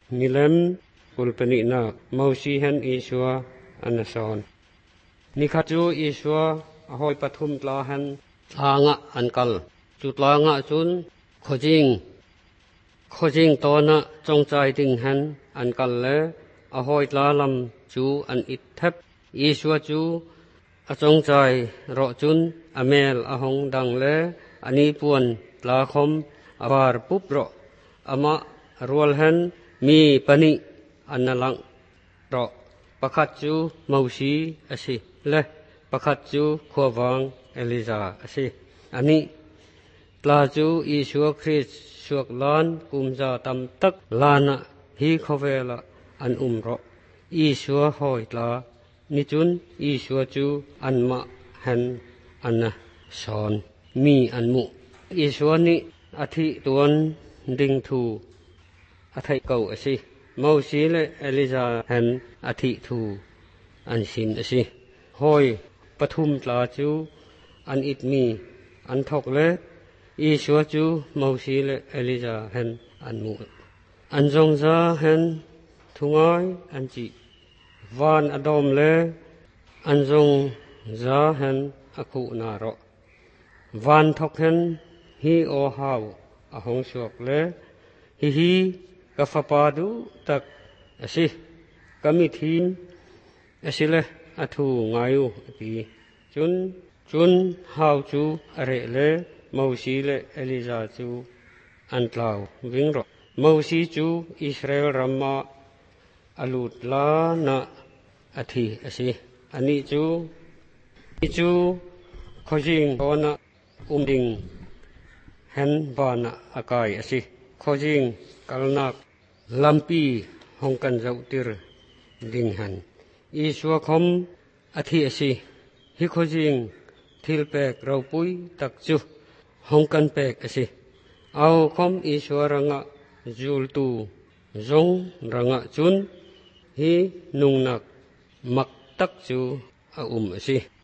มิเลมปุลปนินาเมาชีฮันอิชัวอันสอนนิขจูอิชัวหอยปฐุมตลาหันทางะอันกัลจุดลางะจุนขจิงตอนะจงใจติงหันอันกัลเลหอยตลาลำจูอันอิทเทปอิชัวจูจงใจรอจุนอเมลหงดังเลอันนี้ปวนตลาคมวาร์ปุบรอมะรัวลหันมีปนิอันนลังรอประคัดจูมูชีอสิและประคัดจูขววังเอลิซาอสิอันนี้ตลาจูอิชัวคริสชวกลานกุมจาตำตักลานะฮีขเวลอันรออิชัวหอยตลานิจุนอิชัวจูอันมะหันอันนะสอนมีอันมุอิชัวนี้อธิตวนดิงทูอธิเก่าอสิมูชีและเอลิซาหันอธิทูอันสินอสิหอยปฐุมตลาจูอันอิดมีอันทกเลอิชัวจูมูชีและเอลิซาหันอันมุอันจงซาหันทุงายอันจิวานอดอมเลอันจงซาหันอคุนารอวานทกหันฮีโอฮาวอหงชวกเลฮีกฟปาดูตักอสิกามิทีนอสิเลอทูงายุปีจุนฮาวจูอเรเลมูชีเลเอลิซาจูอันลาววิงรอมูชีจูอิสราเอลรัมมาอลูดลานะอธิอสิอันนี้จูขจิงโอนะดิงเห็นบานะอากายอสิขจิงกัลนักลัมปีฮงกันเจ้าติรดิงหันอิชัวคมอธิอสิฮิขจิงทิลเปกเราปุยตักจูฮงกันเปกอสิเอาคมอิชัวรังะจูลตูจงรังะจุนฮีนุงนักมักตักจูอสิ